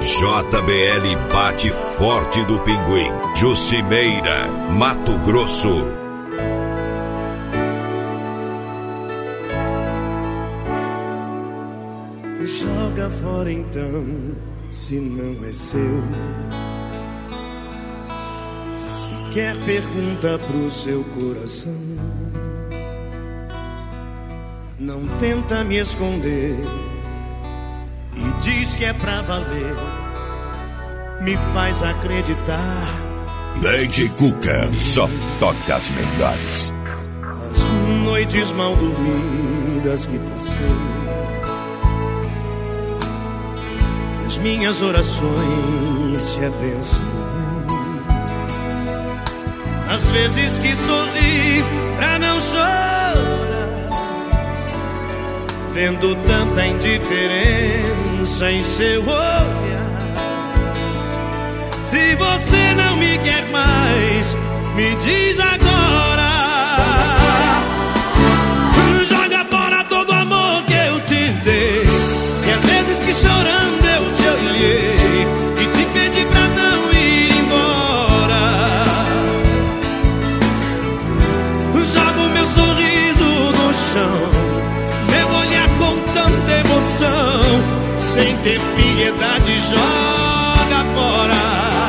JBL bate forte do Pinguim. Jucimeira, Mato Grosso. Joga fora então, se não é seu. Sequer pergunta pro seu coração. Não tenta me esconder e diz que é pra valer. Me faz acreditar. Lady Cuca, só toca as melhores. As noites mal dormidas que passei, as minhas orações te abençoam. Às vezes que sorri pra não chorar, vendo tanta indiferença em seu olhar. Se você não me quer mais, me diz agora. Joga fora todo o amor que eu te dei, e às vezes que chorando eu te olhei e te pedi pra não ir embora. Joga o meu sorriso no chão, meu olhar com tanta emoção, sem ter piedade, joga fora.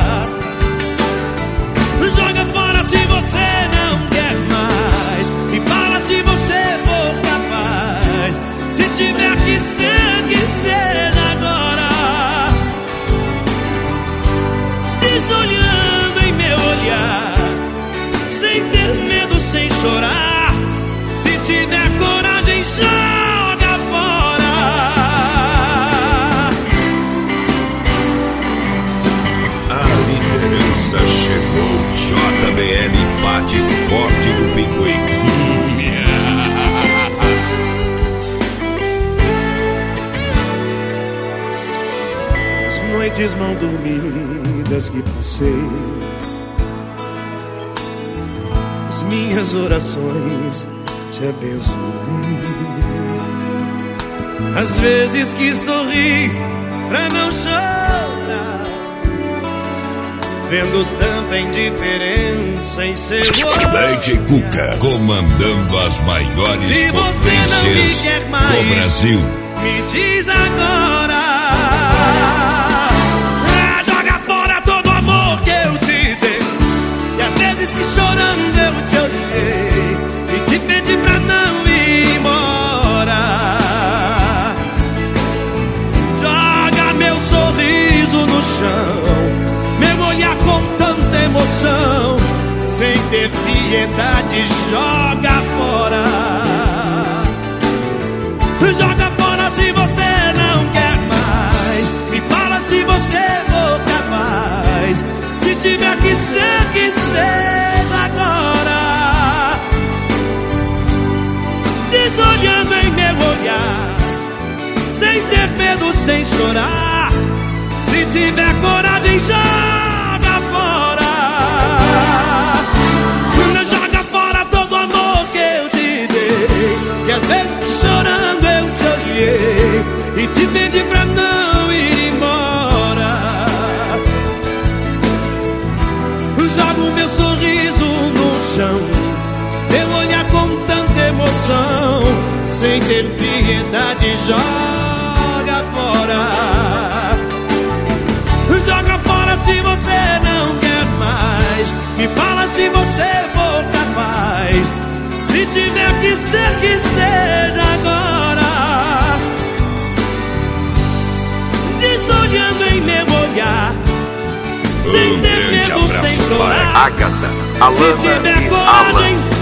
Joga fora se você não quer mais, e fala se você for capaz. Se tiver que ser agora. Desolhando em meu olhar, sem ter medo, sem chorar. Se tiver coragem, joga fora. A liderança chegou. JBL bate forte do Pinguim. As noites mal dormidas que passei, as minhas orações te abençoei. Às vezes que sorri pra não chorar, vendo tanta indiferença em seu olhar. Lady Cuca, comandando as maiores se você não me potências quer mais, do Brasil. me diz agora. Joga fora todo o amor que eu te dei, e às vezes que chorando eu te olhei e te pedi pra não ir embora. Joga meu sorriso no chão, meu olhar com tanta emoção, sem ter piedade, joga fora. Joga fora se você não quer mais, me fala se você for capaz. Se tiver que seja agora. Desolhando em meu olhar, sem ter medo, sem chorar. Se tiver coragem, joga fora. Joga fora todo o amor que eu te dei, e às vezes que chorando eu te olhei e te pedi pra não ir embora. Joga o meu sorriso no chão, meu olhar com tanta emoção, sem ter piedade, joga fora. Joga fora se você não quer mais, me fala se você for capaz. Se tiver que seja agora. Desolhando em meu olhar, sem ter medo, sem chorar. Agatha, Alana se tiver e coragem, Alan.